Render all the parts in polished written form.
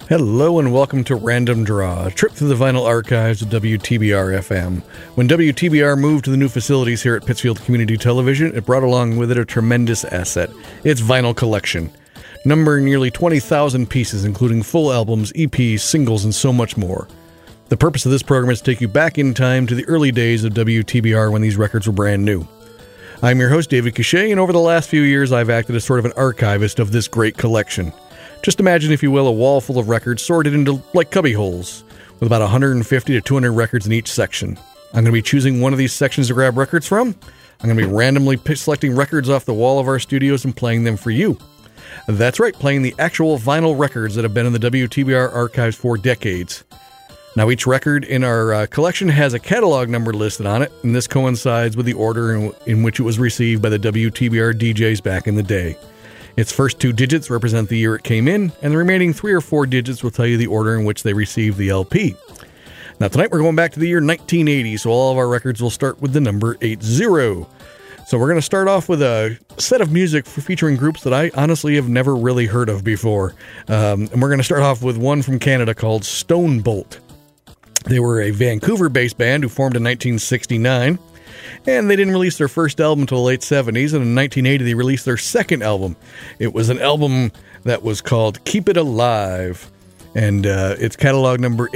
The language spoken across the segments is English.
Hello and welcome to Random Draw, a trip through the vinyl archives of WTBR-FM. When WTBR moved to the new facilities here at Pittsfield Community Television, it brought along with it a tremendous asset, its vinyl collection. Numbering nearly 20,000 pieces, including full albums, EPs, singles, and so much more. The purpose of this program is to take you back in time to the early days of WTBR when these records were brand new. I'm your host, David Cachet, and over the last few years I've acted as sort of an archivist of this great collection. Just imagine, if you will, a wall full of records sorted into like cubby holes, with about 150 to 200 records in each section. I'm going to be choosing one of these sections to grab records from. I'm going to be randomly selecting records off the wall of our studios and playing them for you. That's right, playing the actual vinyl records that have been in the WTBR archives for decades. Now, each record in our collection has a catalog number listed on it, and this coincides with the order in which it was received by the WTBR DJs back in the day. Its first two digits represent the year it came in, and the remaining 3 or 4 digits will tell you the order in which they received the LP. Now, tonight we're going back to the year 1980, so all of our records will start with the number 80. So we're going to start off with a set of music featuring groups that I honestly have never really heard of before. And we're going to start off with one from Canada called Stone Bolt. They were a Vancouver-based band who formed in 1969. And they didn't release their first album until the late 70s, and in 1980 they released their second album. It was an album that was called Keep It Alive, and it's catalog number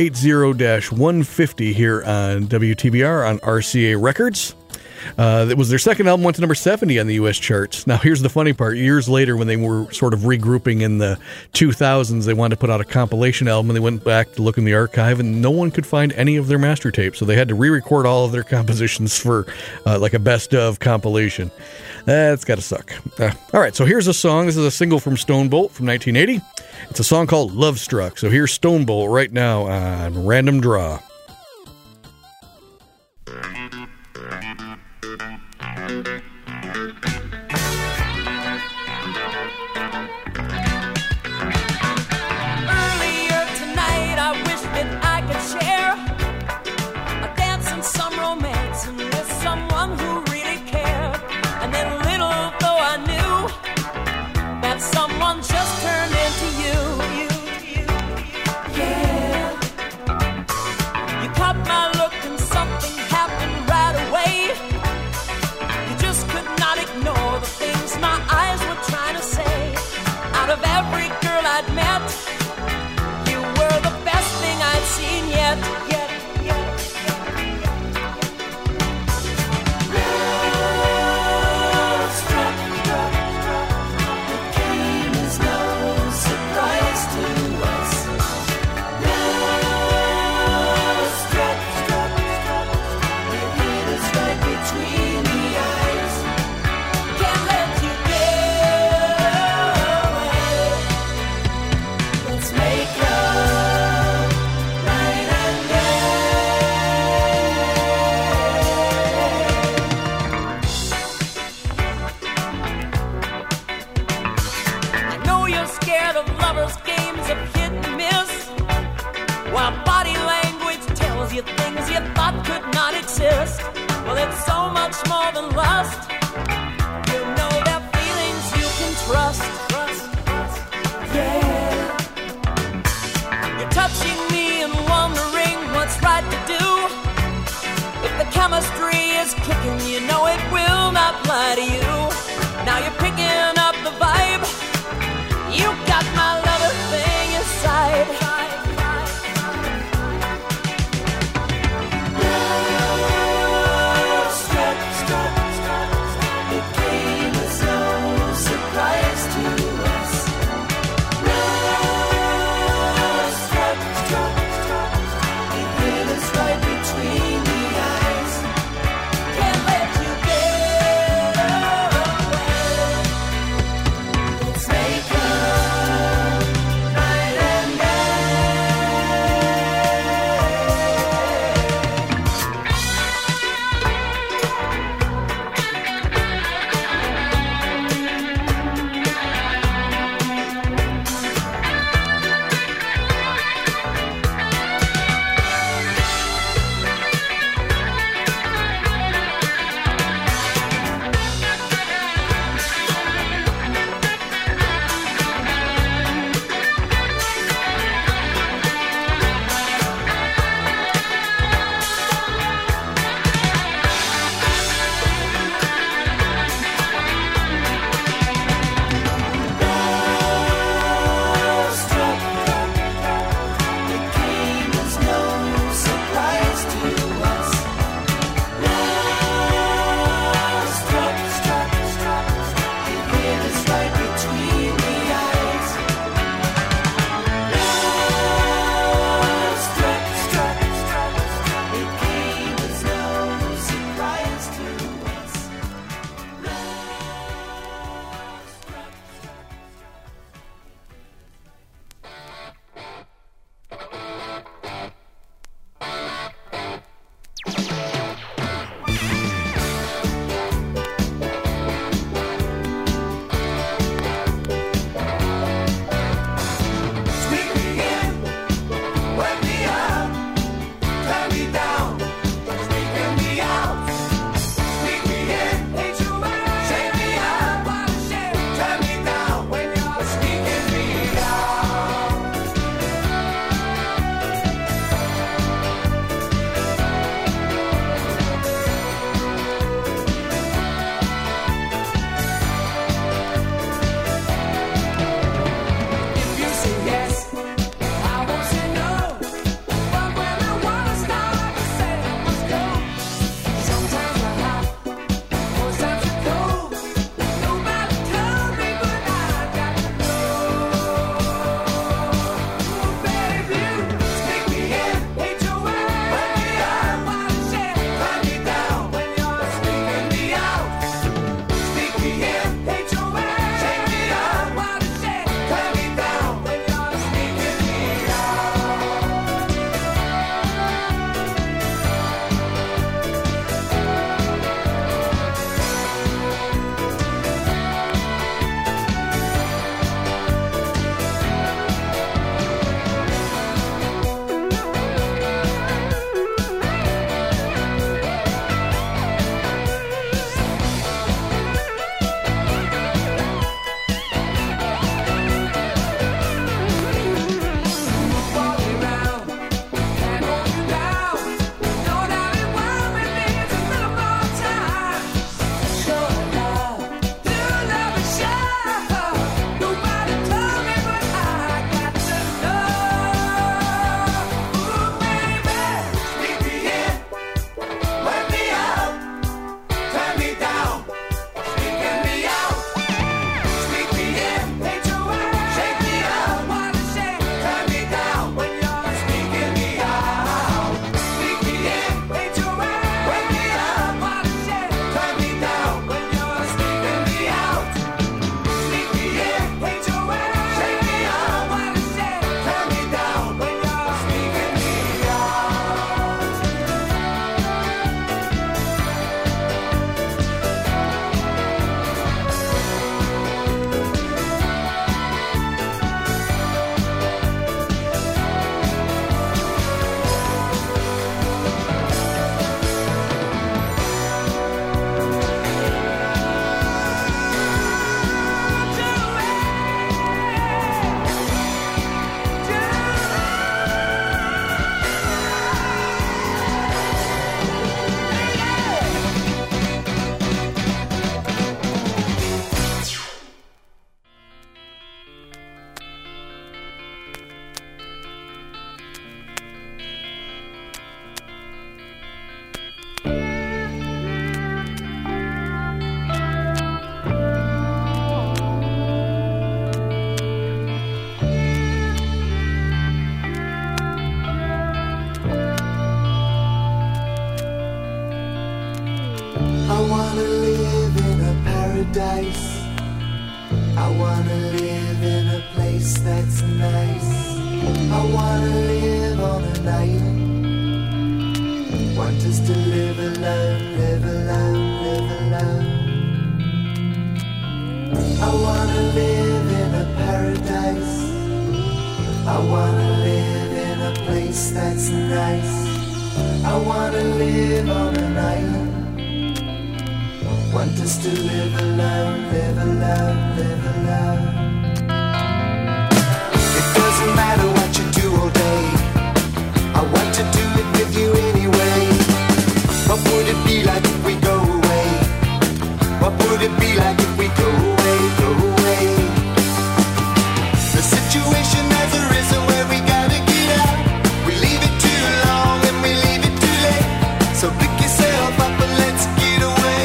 80-150 here on WTBR on RCA Records. It was their second album, went to number 70 on the U.S. charts. Now, here's the funny part. Years later, when they were sort of regrouping in the 2000s, they wanted to put out a compilation album, and they went back to look in the archive, and no one could find any of their master tapes, so they had to re-record all of their compositions for like a best-of compilation. That's gotta suck. All right, so here's a song. This is a single from Stone Bolt from 1980. It's a song called Love Struck. So here's Stone Bolt right now on Random Draw. I wanna live in a paradise. I wanna live in a place that's nice. I wanna live on an island. Want us to live alone, live alone, live alone. I wanna live in a paradise. I wanna live in a place that's nice. I wanna live on an island. Want us to live alone, live alone, live alone. It doesn't matter what you do all day. I want to do it with you anyway. What would it be like if we go away? What would it be like if we go away, go away? The situation has arisen where we gotta get out. We leave it too long and we leave it too late. So pick yourself up and let's get away.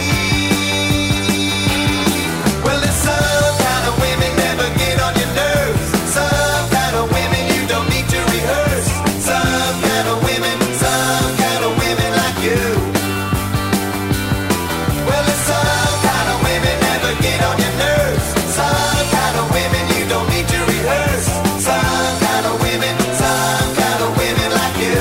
Well, there's some kind of women never get on your nerves. Some kind of women you don't need to rehearse. Some kind of women like you. Well, there's some kind of women never get on your nerves. Some kind of women you don't need to rehearse. Some kind of women like you.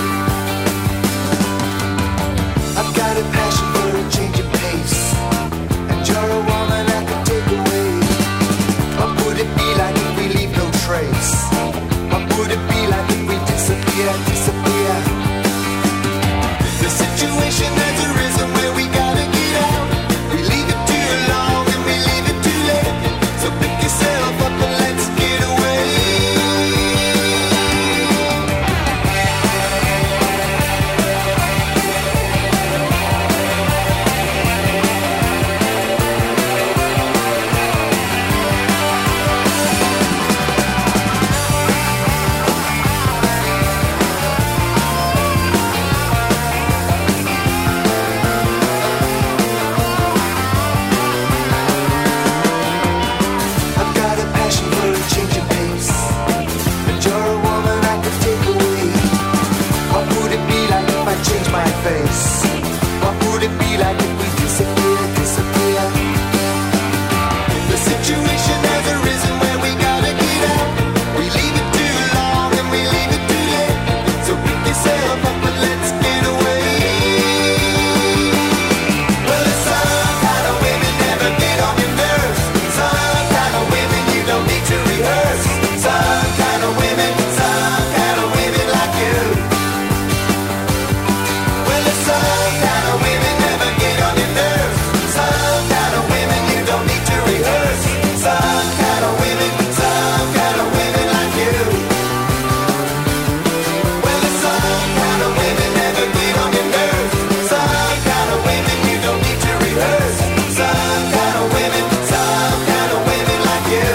I've got a passion for a change of pace, and you're a woman I can take away. What would it be like if we leave no trace? What would it be like if we disappear, disappear? The situation has arisen where we gotta get out. We leave it too long and we leave it too late. So pick yourself up and let's get away. I've got a passion for a change of pace, and you're a woman I can take away. What would it be like if I change my face? What would it be like if we disappear, disappear? The situation has arisen where we gotta get out. We leave it too long and we leave it too late. So pick yourself up and let's get away. Well, there's some kind of women never get on your nerves. Some kind of women you don't need to rehearse. Some kind of women like you. Well, there's some kind of women never get on your nerves. Some kind of women you don't need to rehearse. Some kind of women like you. Well, there's some kind of women never get on your nerves. Some kind of women you don't need to rehearse. Some kind of women like you.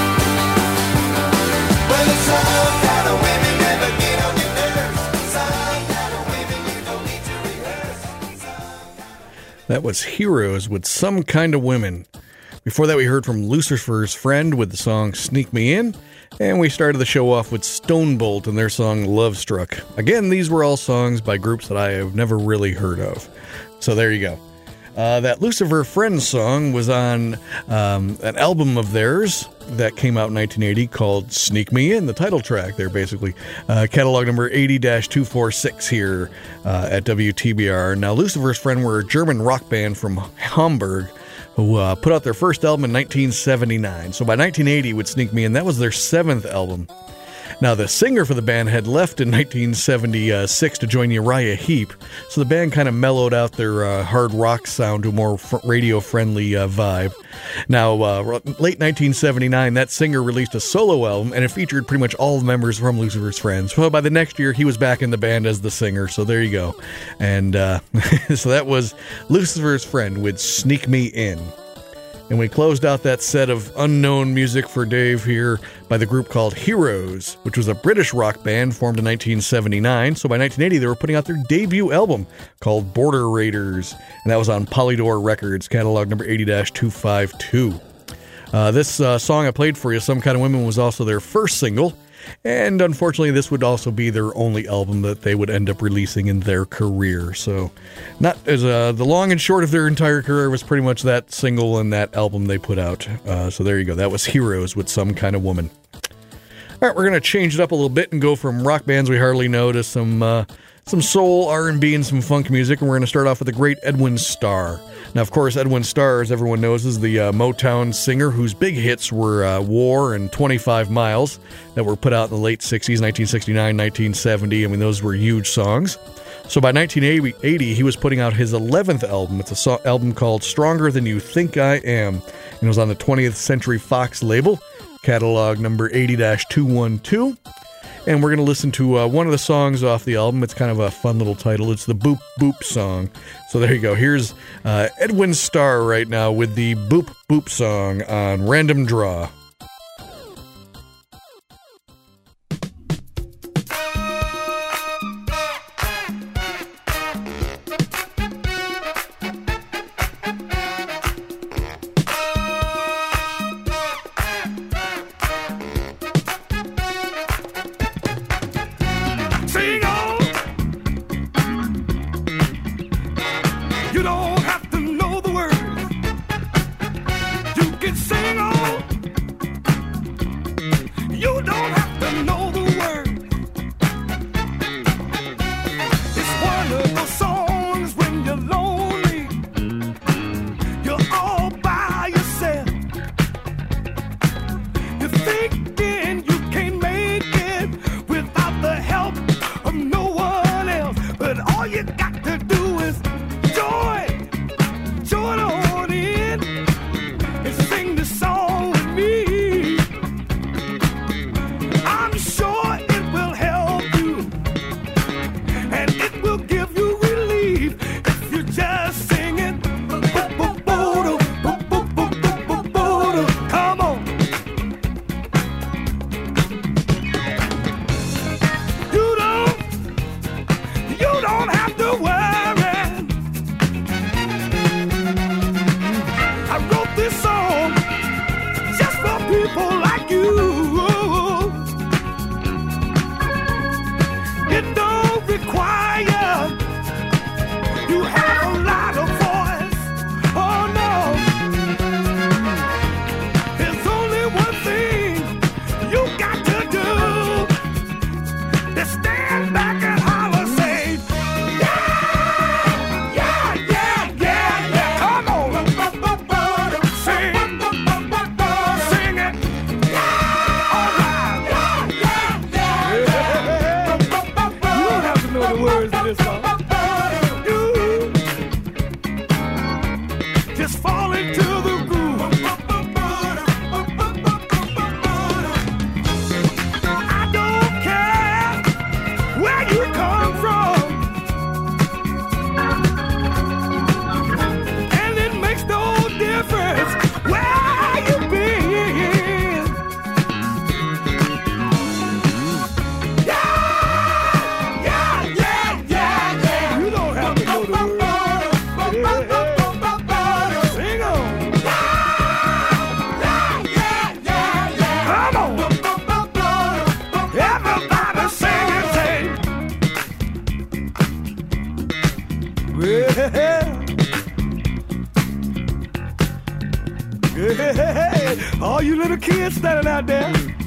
Well, there's some kind of women never get on your nerves. Some kind of women you don't need to rehearse. That was Heroes with Some Kind of Women. Before that, we heard from Lucifer's Friend with the song Sneak Me In, and we started the show off with Stonebolt and their song Love Struck. Again, these were all songs by groups that I have never really heard of. So there you go. That Lucifer Friend song was on an album of theirs that came out in 1980 called Sneak Me In, the title track there, basically. Catalog number 80-246 here at WTBR. Now, Lucifer's Friend were a German rock band from Hamburg who put out their first album in 1979. So by 1980 with Sneak Me In, that was their seventh album. Now, the singer for the band had left in 1976 to join Uriah Heep, so the band kind of mellowed out their hard rock sound to a more radio-friendly vibe. Now, late 1979, that singer released a solo album, and it featured pretty much all the members from Lucifer's Friends. Well, by the next year, he was back in the band as the singer, so there you go. And so that was Lucifer's Friend with Sneak Me In. And we closed out that set of unknown music for Dave here by the group called Heroes, which was a British rock band formed in 1979. So by 1980, they were putting out their debut album called Border Raiders, and that was on Polydor Records, catalog number 80-252. This song I played for you, Some Kind of Women, was also their first single, And unfortunately, this would also be their only album that they would end up releasing in their career. So, not as the long and short of their entire career was pretty much that single and that album they put out. So there you go. That was Heroes with Some Kind of Woman. All right, we're going to change it up a little bit and go from rock bands we hardly know to some soul, R&B, and some funk music. And we're going to start off with the great Edwin Starr. Now, of course, Edwin Starr, as everyone knows, is the Motown singer whose big hits were War and 25 Miles that were put out in the late 60s, 1969, 1970. I mean, those were huge songs. So by 1980, he was putting out his 11th album. It's an album called Stronger Than You Think I Am. And it was on the 20th Century Fox label, catalog number 80-212. And we're going to listen to one of the songs off the album. It's kind of a fun little title. It's the Boop Boop song. So there you go. Here's Edwin Starr right now with the Boop Boop song on Random Draw. All you little kids standing out there,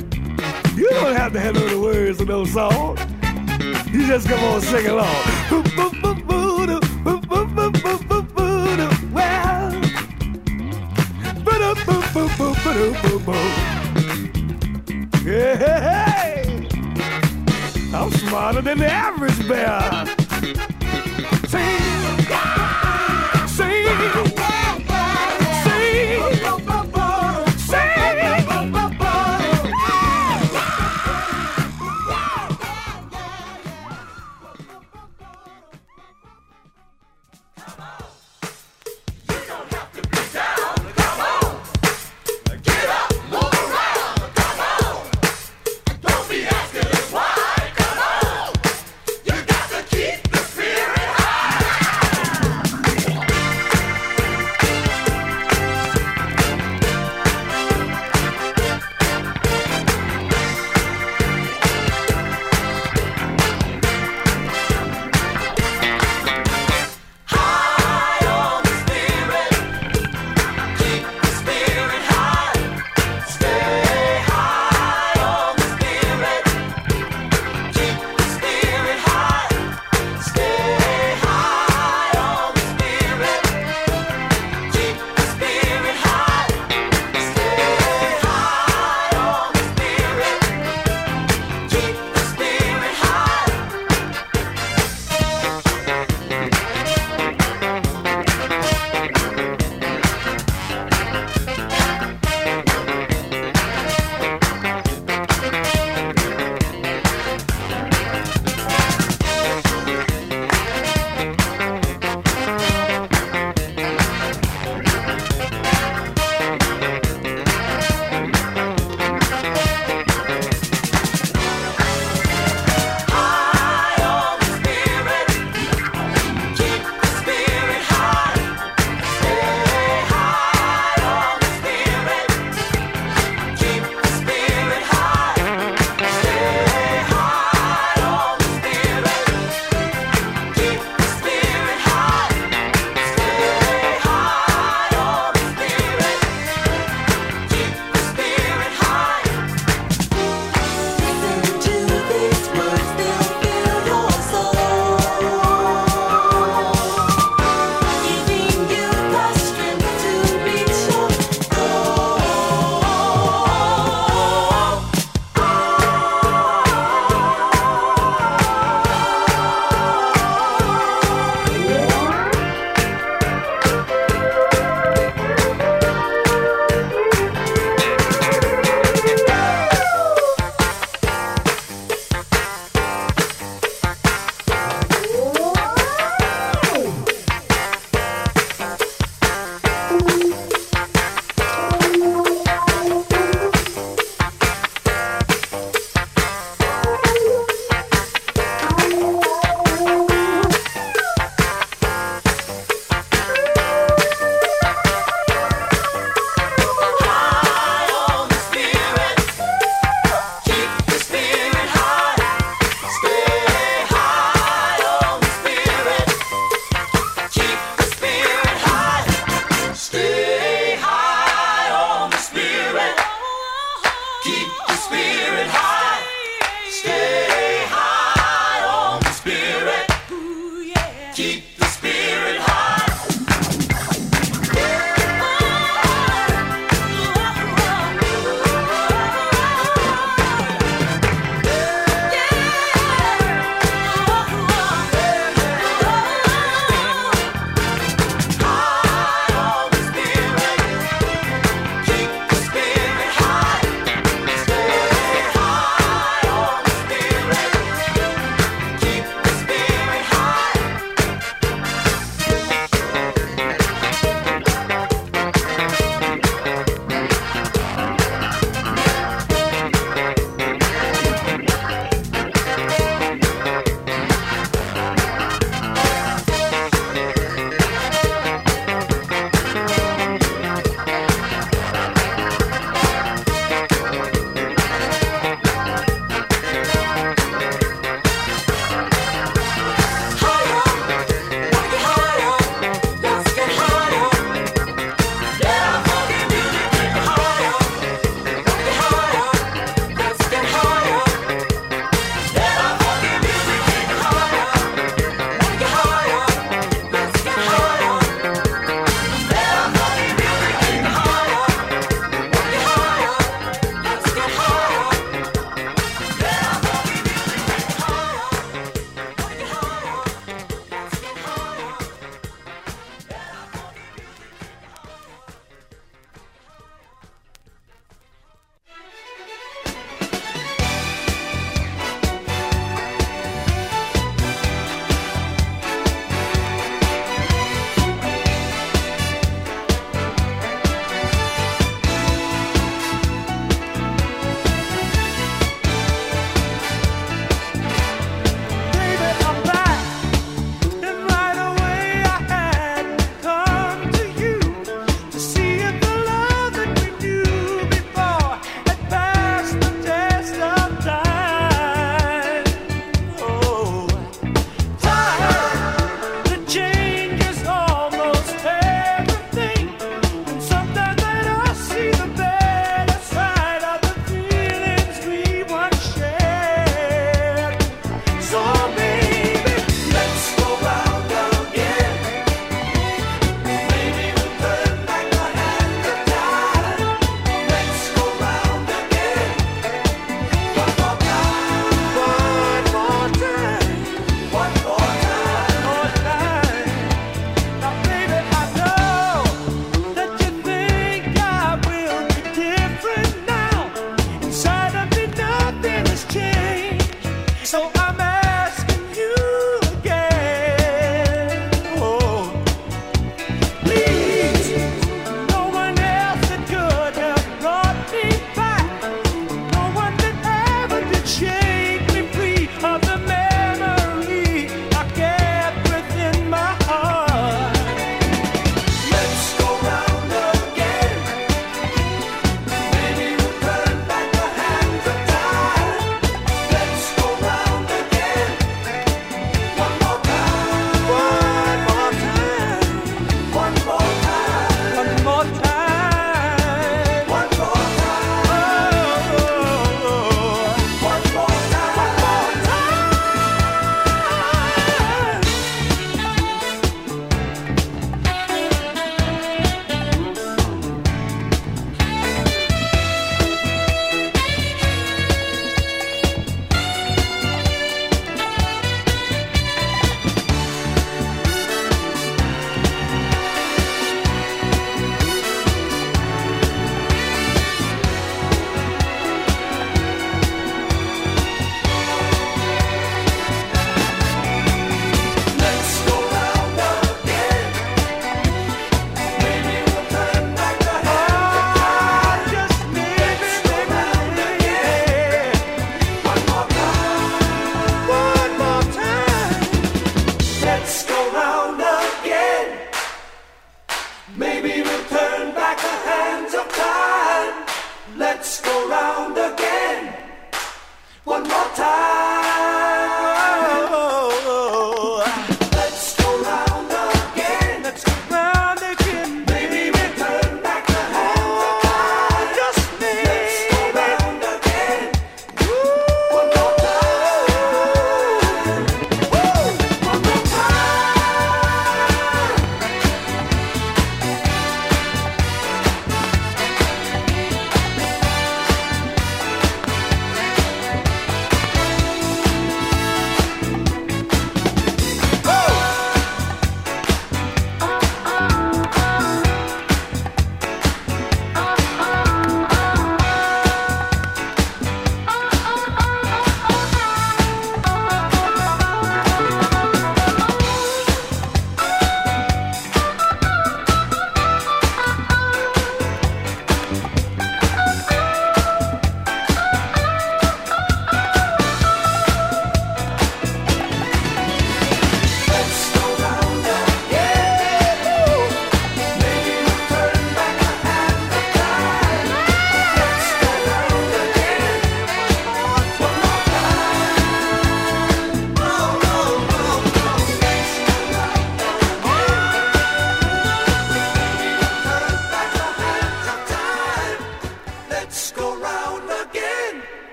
you don't have to have no the words of those songs. You just come on and sing along. Hey, I'm smarter than the average bear. Sing, sing. Don't be asking us why. Come on, you got to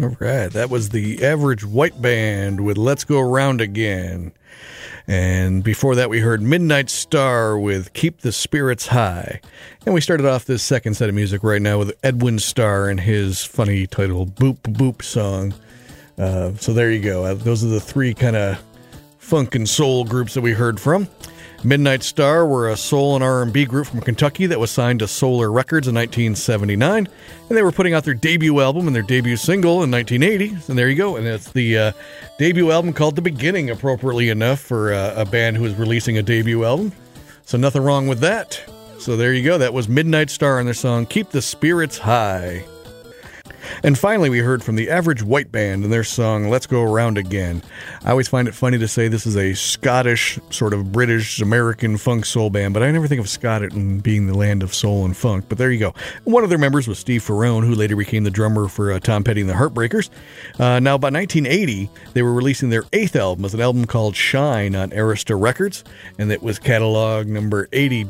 All right, that was the Average White Band with Let's Go Round Again. And before that, we heard Midnight Star with Keep the Spirits High. And we started off this second set of music right now with Edwin Starr and his funny title, Boop Boop song. So there you go. Those are the three kind of funk and soul groups that we heard from. Midnight Star were a soul and R&B group from Kentucky that was signed to Solar Records in 1979, and they were putting out their debut album and their debut single in 1980, and there you go, and it's the debut album called The Beginning, appropriately enough for a band who is releasing a debut album, so nothing wrong with that. So there you go, that was Midnight Star and their song Keep the Spirits High. And finally, we heard from the Average White Band and their song Let's Go Around Again. I always find it funny to say this is a Scottish, sort of British, American funk soul band, but I never think of Scotland being the land of soul and funk. But there you go. One of their members was Steve Ferrone, who later became the drummer for Tom Petty and the Heartbreakers. Now, by 1980, they were releasing their 8th album as an album called Shine on Arista Records, and it was catalog number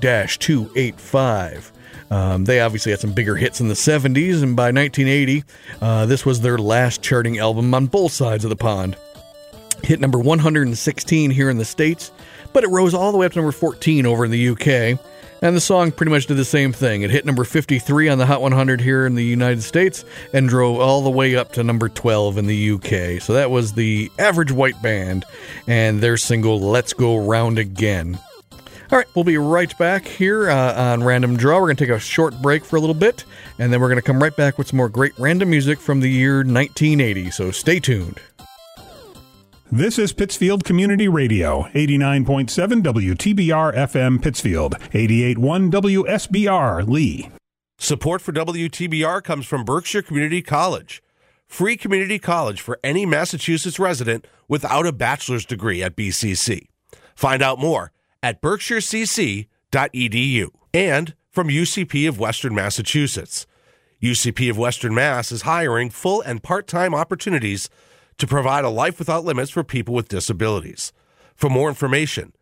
80-285. They obviously had some bigger hits in the 70s, and by 1980, this was their last charting album on both sides of the pond. Hit number 116 here in the States, but it rose all the way up to number 14 over in the UK, and the song pretty much did the same thing. It hit number 53 on the Hot 100 here in the United States, and drove all the way up to number 12 in the UK. So that was the Average White Band, and their single, Let's Go Round Again. All right, we'll be right back here on Random Draw. We're going to take a short break for a little bit, and then we're going to come right back with some more great random music from the year 1980, so stay tuned. This is Pittsfield Community Radio, 89.7 WTBR FM Pittsfield, 88.1 WSBR Lee. Support for WTBR comes from Berkshire Community College. Free community college for any Massachusetts resident without a bachelor's degree at BCC. Find out more at berkshirecc.edu, and from UCP of Western Massachusetts. UCP of Western Mass is hiring full and part-time opportunities to provide a life without limits for people with disabilities. For more information,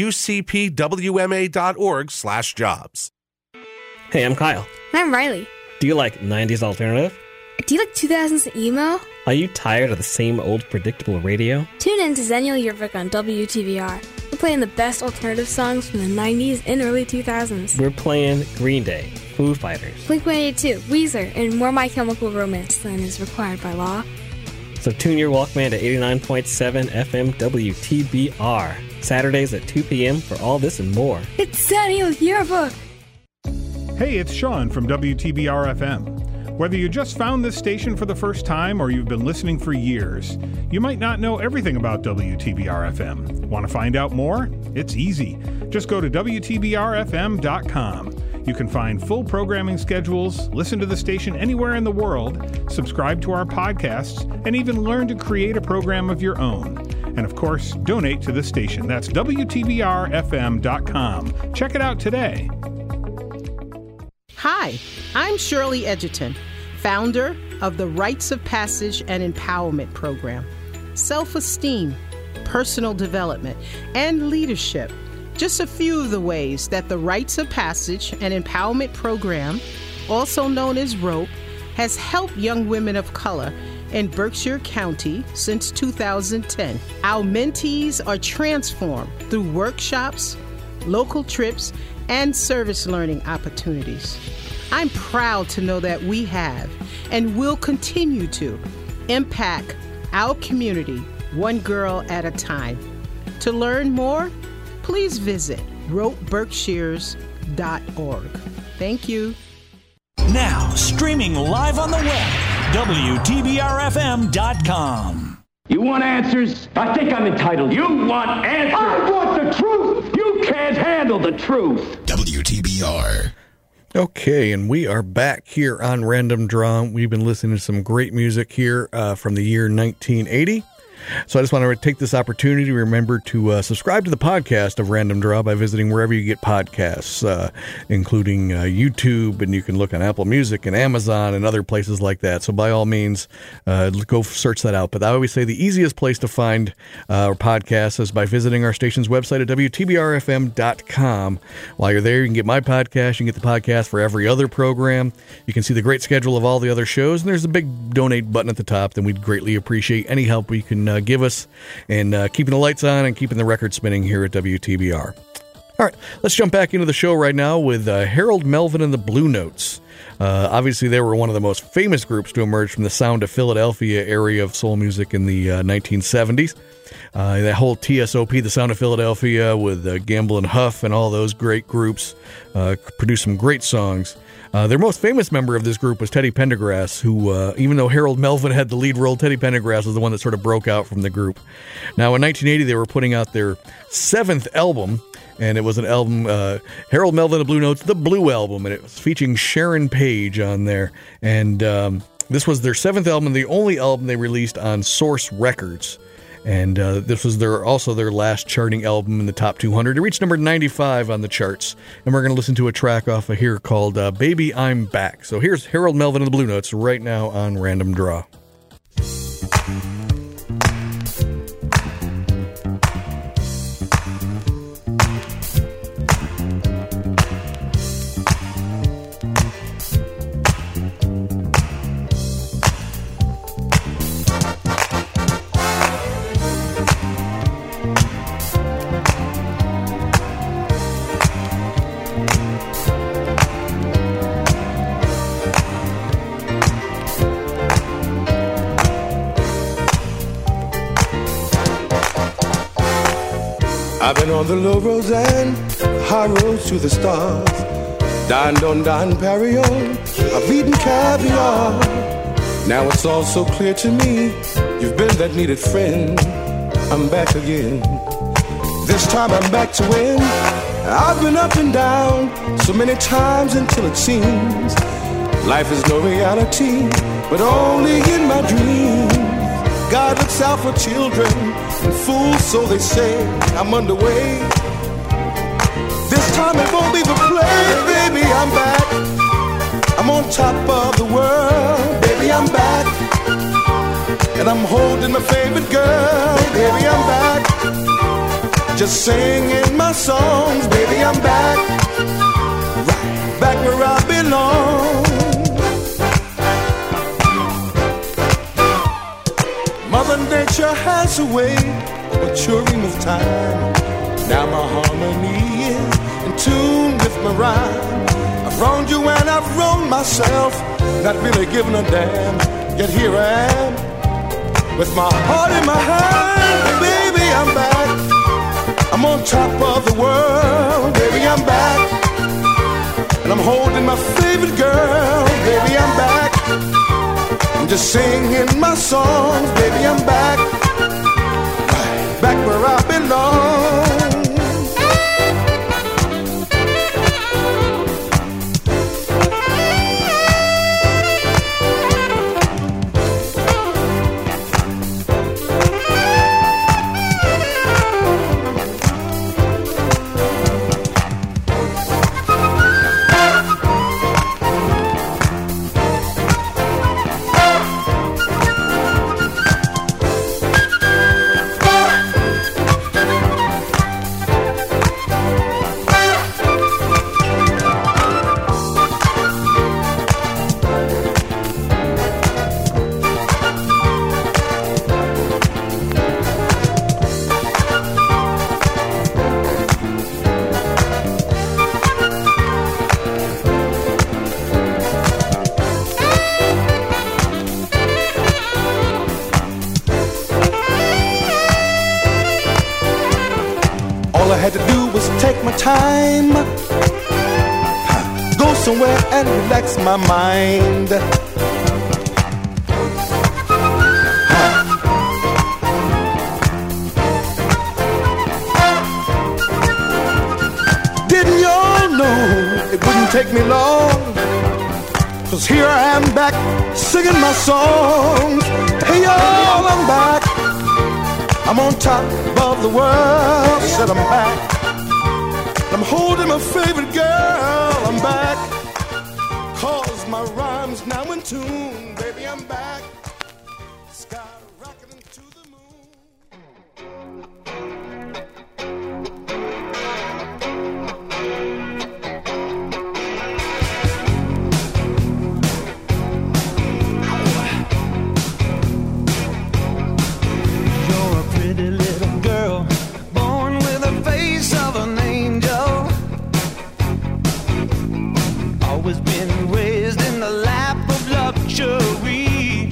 ucpwma.org/jobs. Hey, I'm Kyle. I'm Riley. Do you like 90s alternative? Do you like 2000s emo? Are you tired of the same old predictable radio? Tune in to Zennial Yearbook on WTBR. We're playing the best alternative songs from the 90s and early 2000s. We're playing Green Day, Foo Fighters, Blink-182, Weezer, and more My Chemical Romance than is required by law. So tune your Walkman to 89.7 FM WTBR. Saturdays at 2 p.m. for all this and more. It's Zennial Yearbook! Hey, it's Sean from WTBR FM. Whether you just found this station for the first time or you've been listening for years, you might not know everything about WTBR FM. Want to find out more? It's easy. Just go to WTBRFM.com. You can find full programming schedules, listen to the station anywhere in the world, subscribe to our podcasts, and even learn to create a program of your own. And of course, donate to the station. That's WTBRFM.com. Check it out today. Hi, I'm Shirley Edgerton, founder of the Rites of Passage and Empowerment Program. Self-esteem, personal development, and leadership. Just a few of the ways that the Rites of Passage and Empowerment Program, also known as ROPE, has helped young women of color in Berkshire County since 2010. Our mentees are transformed through workshops, local trips, and service learning opportunities. I'm proud to know that we have and will continue to impact our community one girl at a time. To learn more, please visit ropeberkshires.org. Thank you. Now, streaming live on the web, WTBRFM.com. You want answers? I think I'm entitled. You want answers? I want the truth! You can't handle the truth! WTBR. Okay, and we are back here on Random Draw. We've been listening to some great music here from the year 1980. So I just want to take this opportunity to remember to subscribe to the podcast of Random Draw by visiting wherever you get podcasts, including YouTube, and you can look on Apple Music and Amazon and other places like that. So by all means, go search that out. But I always say the easiest place to find our podcasts is by visiting our station's website at WTBRFM.com. While you're there, you can get my podcast, you can get the podcast for every other program. You can see the great schedule of all the other shows, and there's a big donate button at the top. Then we'd greatly appreciate any help you can give us in keeping the lights on and keeping the record spinning here at WTBR. All right, let's jump back into the show right now with Harold Melvin and the Blue Notes. Obviously, they were one of the most famous groups to emerge from the Sound of Philadelphia area of soul music in the 1970s. That whole TSOP, the Sound of Philadelphia, with Gamble and Huff and all those great groups, produced some great songs. Their most famous member of this group was Teddy Pendergrass, who, even though Harold Melvin had the lead role, Teddy Pendergrass was the one that sort of broke out from the group. Now, in 1980, they were putting out their 7th album, and it was an album, Harold Melvin and the Blue Notes, the Blue Album, and it was featuring Sharon Page on there. And this was their 7th album, and the only album they released on Source Records. And this was also their last charting album in the top 200. It reached number 95 on the charts. And we're going to listen to a track off of here called Baby, I'm Back. So here's Harold Melvin and the Blue Notes right now on Random Draw. I've been on the low roads and high roads to the stars. Dined on Don Perignon, I've eaten caviar. Now it's all so clear to me, you've been that needed friend. I'm back again. This time I'm back to win. I've been up and down so many times until it seems life is no reality, but only in my dreams. God looks out for children and fools, so they say. I'm underway. This time it won't be for play. Baby, I'm back. I'm on top of the world. Baby, I'm back. And I'm holding my favorite girl. Baby, I'm back. Just singing my songs. Baby, I'm back. Right back where I belong. Mother Nature has a way of maturing with time. Now my harmony is in tune with my rhyme. I've wronged you and I've wronged myself, not really giving a damn. Yet here I am, with my heart in my hand. Baby, I'm back. I'm on top of the world. Baby, I'm back. And I'm holding my favorite girl. Baby, I'm back. I'm just singing my songs, baby, I'm back. Back where I belong. Time, go somewhere and relax my mind. Didn't y'all know it wouldn't take me long? 'Cause here I am back singing my songs. Hey y'all, I'm back. I'm on top of the world, said I'm back. I'm holding my favorite girl, I'm back. 'Cause my rhyme's now in tune, baby, I'm back. Skyrocketing to the moon. You're a pretty little girl, born with the face of an angel. Always been raised in the lap of luxury.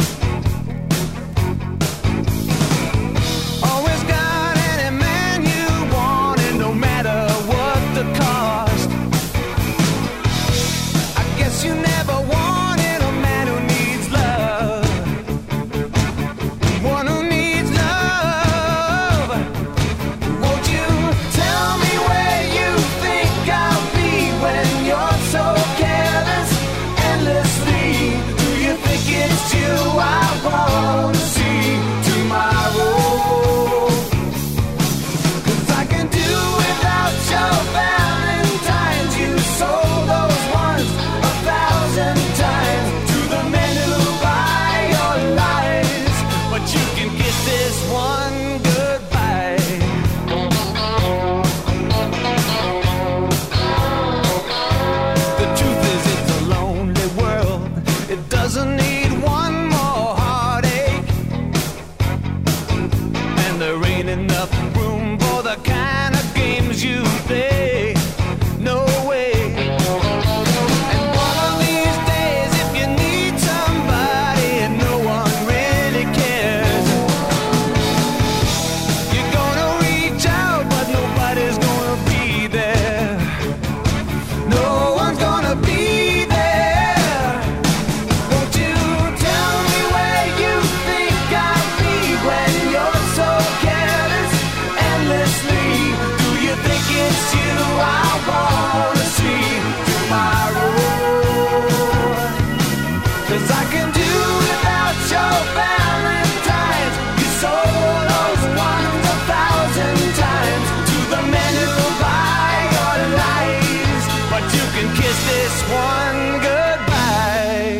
Always got any man you wanted, no matter what the cost. I guess you never wanted a man who needs love. One who needs love. Won't you tell me where you think I'll be when you're so careless endlessly? Do you think it's you I want to see tomorrow? 'Cause I can do without your valentines. You sold those ones 1,000 times to the men who buy your lies. But you can kiss this one goodbye. The truth is it's a lonely world. It doesn't need one more heartache. And there ain't enough room for the kind of games you play. No way. And one of these days, if you need somebody and no one really cares, you're gonna reach out, but nobody's gonna be there. No one's gonna be there. Won't you tell me where you think I'll be when you're so careless endlessly? Do you think it's you I wanna see tomorrow? 'Cause I can do without your valentines. You sold those ones 1,000 times to the men who buy your lies. But you can kiss this one goodbye.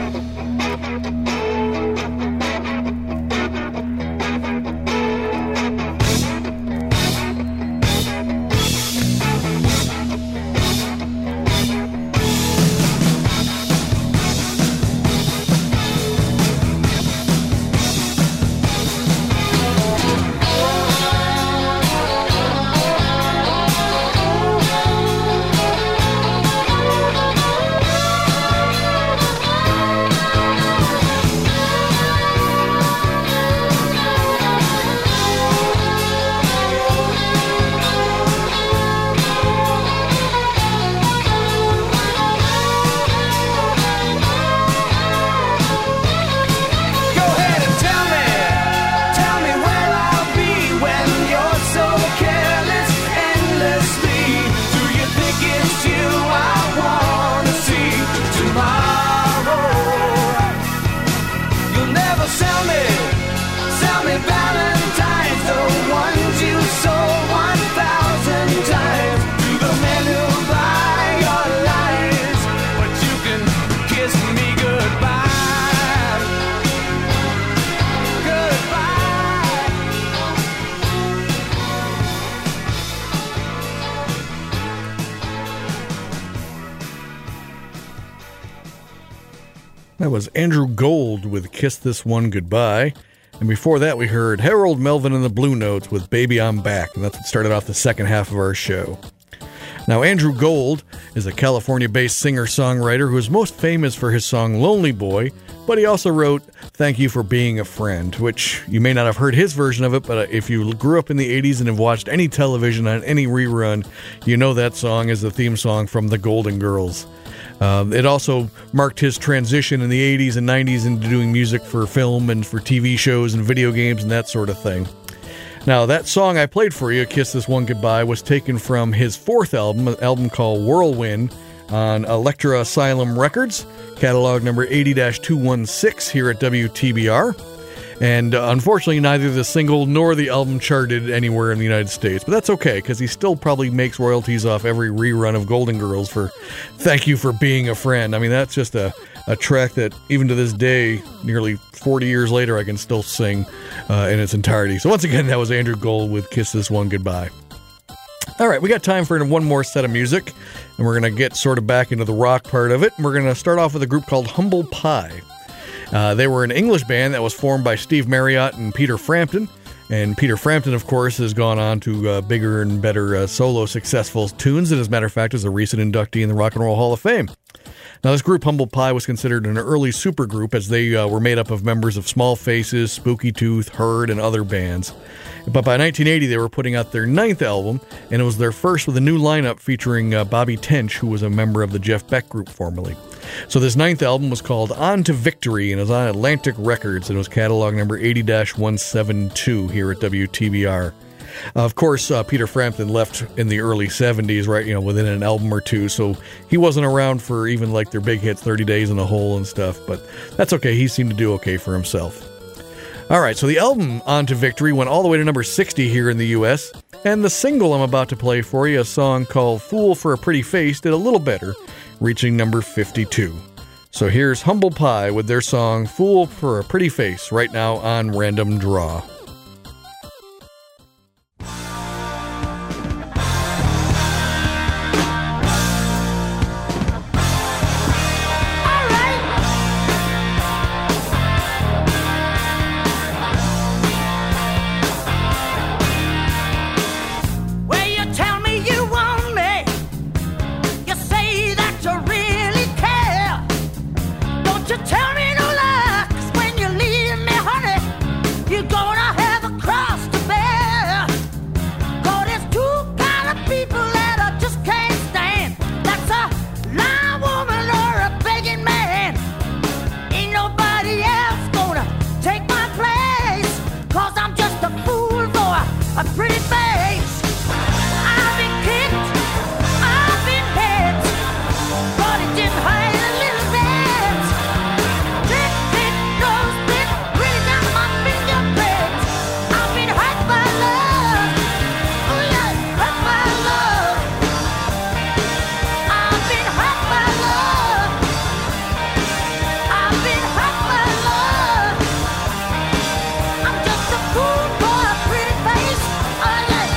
Go ahead and tell me where I'll be when you're so careless endlessly. Do you think it's you I wanna see tomorrow? You'll never sell me valentines, the ones you sold 1,000 times to the men who buy your lies. But you can kiss me goodbye. Goodbye. That was Andrew Gold with Kiss This One Goodbye. And before that, we heard Harold Melvin and the Blue Notes with Baby I'm Back. And that's what started off the second half of our show. Now, Andrew Gold is a California-based singer-songwriter who is most famous for his song Lonely Boy, but he also wrote Thank You for Being a Friend, which you may not have heard his version of it, but if you grew up in the 80s and have watched any television on any rerun, you know that song is the theme song from The Golden Girls. It also marked his transition in the 80s and 90s into doing music for film and for TV shows and video games and that sort of thing. Now, that song I played for you, Kiss This One Goodbye, was taken from his fourth album, an album called Whirlwind, on Elektra Asylum Records, catalog number 80-216 here at WTBR. And unfortunately, neither the single nor the album charted anywhere in the United States. But that's okay, because he still probably makes royalties off every rerun of Golden Girls for Thank You for Being a Friend. I mean, that's just a track that even to this day, nearly 40 years later, I can still sing in its entirety. So once again, that was Andrew Gold with Kiss This One Goodbye. All right, we got time for one more set of music, and we're going to get sort of back into the rock part of it. And we're going to start off with a group called Humble Pie. They were an English band that was formed by Steve Marriott and Peter Frampton. And Peter Frampton, of course, has gone on to bigger and better solo successful tunes, and as a matter of fact, is a recent inductee in the Rock and Roll Hall of Fame. Now, this group, Humble Pie, was considered an early supergroup as they were made up of members of Small Faces, Spooky Tooth, Herd, and other bands. But by 1980, they were putting out their 9th album, and it was their first with a new lineup featuring Bobby Tench, who was a member of the Jeff Beck Group formerly. So this 9th album was called On to Victory, and it was on Atlantic Records, and it was catalog number 80-172 here at WTBR. Of course, Peter Frampton left in the early 70s, right, within an album or two, so he wasn't around for even like their big hits, 30 Days in the Hole and stuff, but that's okay. He seemed to do okay for himself. All right, so the album On to Victory went all the way to number 60 here in the U.S., and the single I'm about to play for you, a song called Fool for a Pretty Face, did a little better, reaching number 52. So here's Humble Pie with their song Fool for a Pretty Face right now on Random Draw. Tell me no lie, 'cause when you leave me, honey, you're gonna have a cross to bear. 'Cause there's two kind of people that I just can't stand. That's a lying woman or a begging man. Ain't nobody else gonna take my place, 'cause I'm just a fool for a pretty face. I've been kicked, I've been hit, but it didn't hurt a little bit. Oh yeah.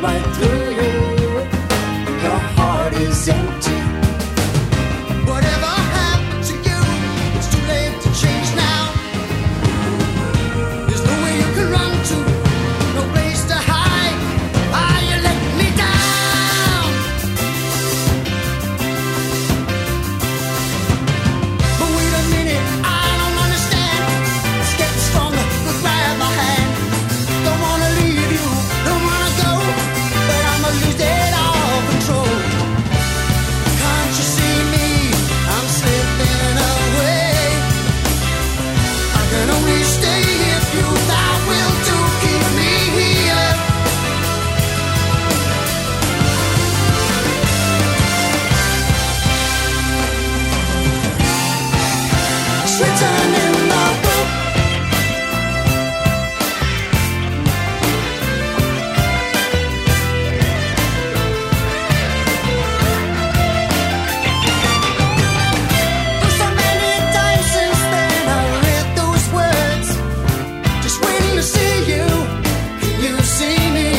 right through you. Your heart is empty. Whatever happened to you? It's too late to change now. There's nowhere you can run to, no place to hide. Ah, you let me down. But wait a minute, I don't understand. It's getting stronger, but grab my hand. Don't wanna leave you, don't wanna go, but I'ma lose it all control. Can't you see me? I'm slipping away. I can only stay if you thou will to keep me here. It's written in the book. So many times since then I read those words, just waiting to see you. Can you see me?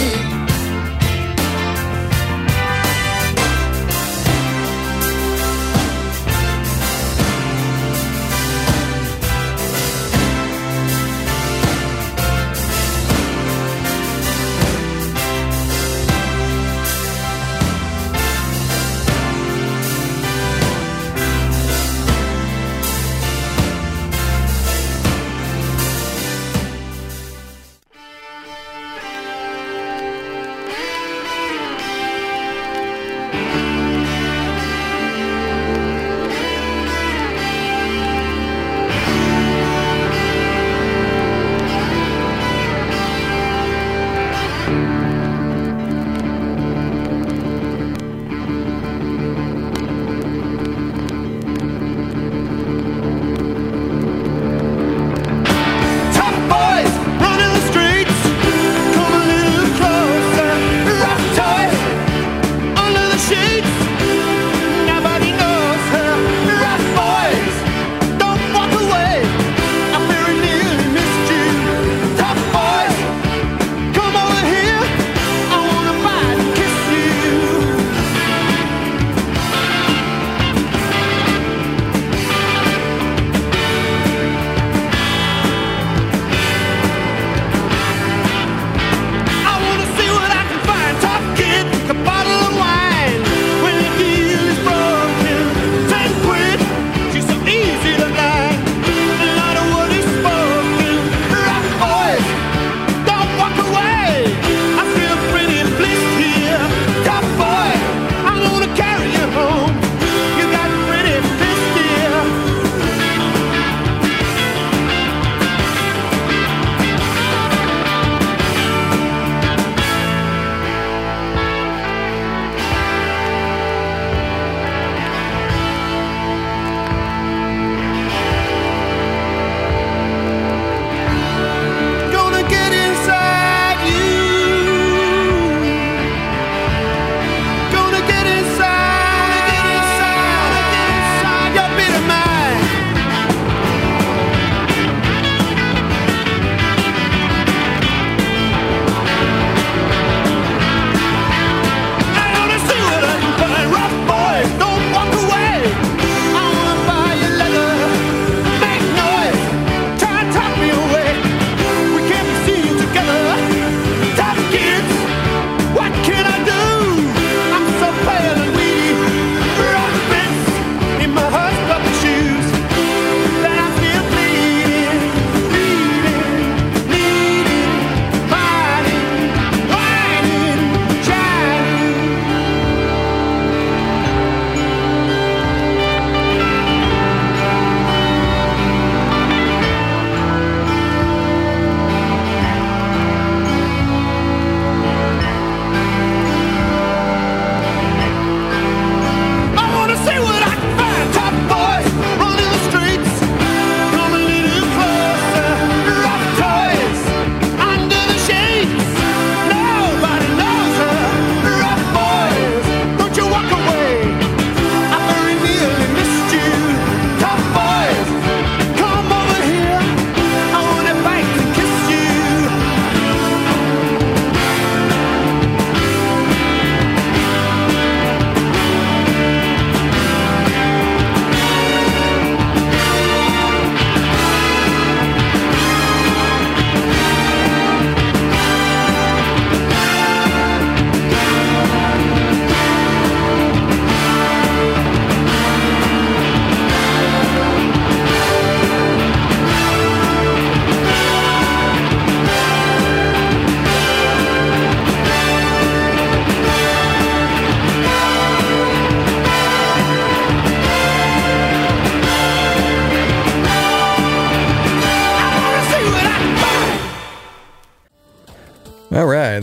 Tough boys running the streets, come a little closer. Rough toys under the shade.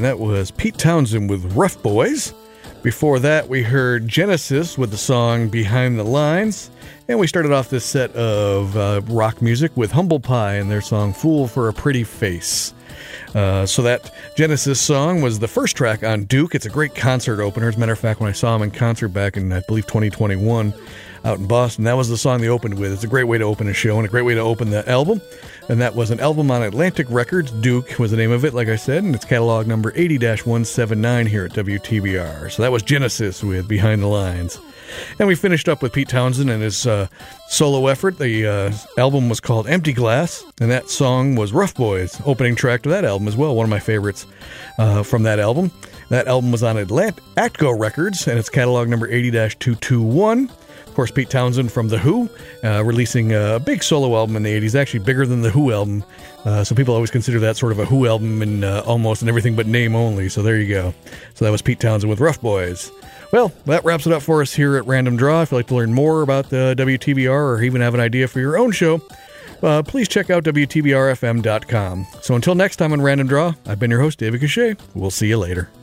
that was Pete Townsend with Rough Boys. Before that, we heard Genesis with the song Behind the Lines. And we started off this set of rock music with Humble Pie and their song Fool for a Pretty Face. So that Genesis song was the first track on Duke. It's a great concert opener. As a matter of fact, when I saw him in concert back in, I believe, 2021 out in Boston, that was the song they opened with. It's a great way to open a show and a great way to open the album. And that was an album on Atlantic Records. Duke was the name of it, like I said, and it's catalog number 80-179 here at WTBR. So that was Genesis with Behind the Lines. And we finished up with Pete Townsend and his solo effort. The album was called Empty Glass, and that song was Rough Boys, opening track to that album as well, one of my favorites from that album. That album was on Atco Records, and it's catalog number 80-221. Of course, Pete Townsend from The Who, releasing a big solo album in the 80s, actually bigger than The Who album. So people always consider that sort of a Who album and almost and everything but name only. So there you go. So that was Pete Townsend with Rough Boys. Well, that wraps it up for us here at Random Draw. If you'd like to learn more about the WTBR or even have an idea for your own show, please check out WTBRFM.com. So until next time on Random Draw, I've been your host, David Cachet. We'll see you later.